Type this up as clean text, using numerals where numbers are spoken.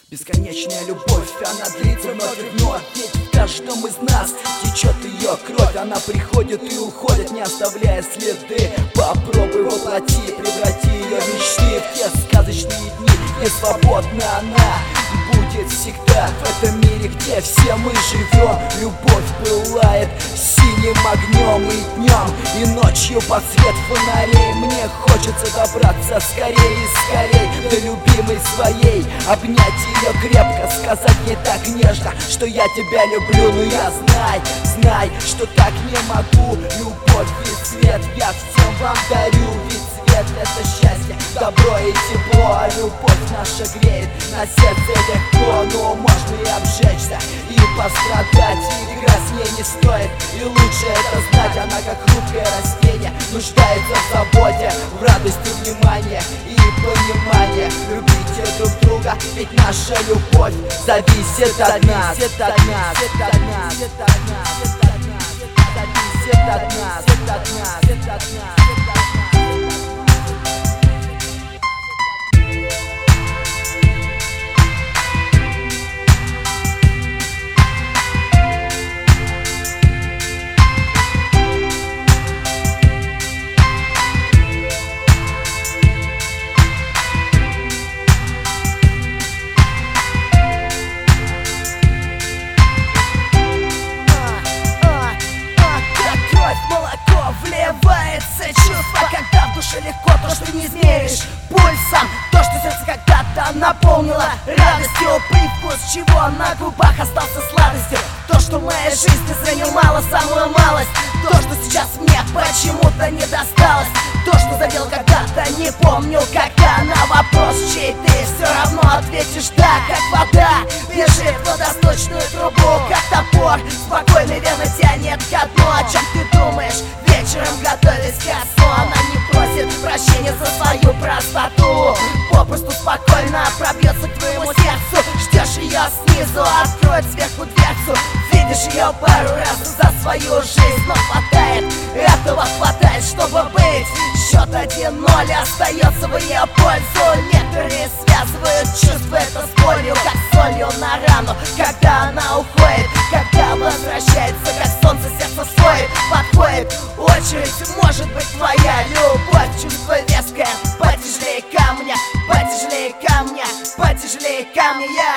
Бесконечная любовь, она длится вновь и вновь. Ведь в каждом из нас течет ее кровь. Она приходит и уходит, не оставляя следы. Попробуй воплоти, преврати ее в мечты. В те сказочные дни, где свободна она будет всегда. В этом мире, где все мы живем, любовь пылает синим огнем и днем, и ночью под свет фонарей. Мне хочется добраться скорее и скорей до любимой своей, обнять ее крепко, сказать ей так нежно, что я тебя люблю. Но я знай, что так не могу. Любовь и свет я всем вам дарю, ведь свет — это счастье, добро и тепло, а любовь наша греет на сердце легко. Но можно и обжечься, и пострадать, и игра с ней не стоит, и лучше это знать. Она как хрупкое растение, нуждается в заботе, в радости, внимания и понимания. Любите друг друга, ведь наша любовь зависит от нас. Зависит от нас. Зависит от нас. Зависит от нас. Вливается чувство, когда в душе легко, то, что не измеришь пульсом, то, что сердце когда-то наполнило радостью, привкус чего на губах остался сладостью, то, что в моей жизни занимало самую малость, то, что сейчас мне почему-то не досталось, то, что задел когда-то, не помню когда. На вопрос, чей ты, все равно ответишь да, как вода бежит в водосточную трубу, как топор спокойно верно тянет ко дну. О чем ты думаешь вечером, готовясь ко сну? Она не просит прощения за свою простоту, попросту спокойно пробьется к твоему сердцу. Ждешь ее снизу, откроет сверху дверцу, видишь ее пару раз за свою жизнь, но хватает, этого хватает, чтобы быть. Счет 1-0 остается в ее пользу. Некоторые связывают чувства это с болью, как солью на рану, когда она уходит, когда возвращается, как солнце сердце свое подходит. Очередь может быть твоя любовь, чувство веское, потяжелее камня, потяжелее камня, потяжелее камня.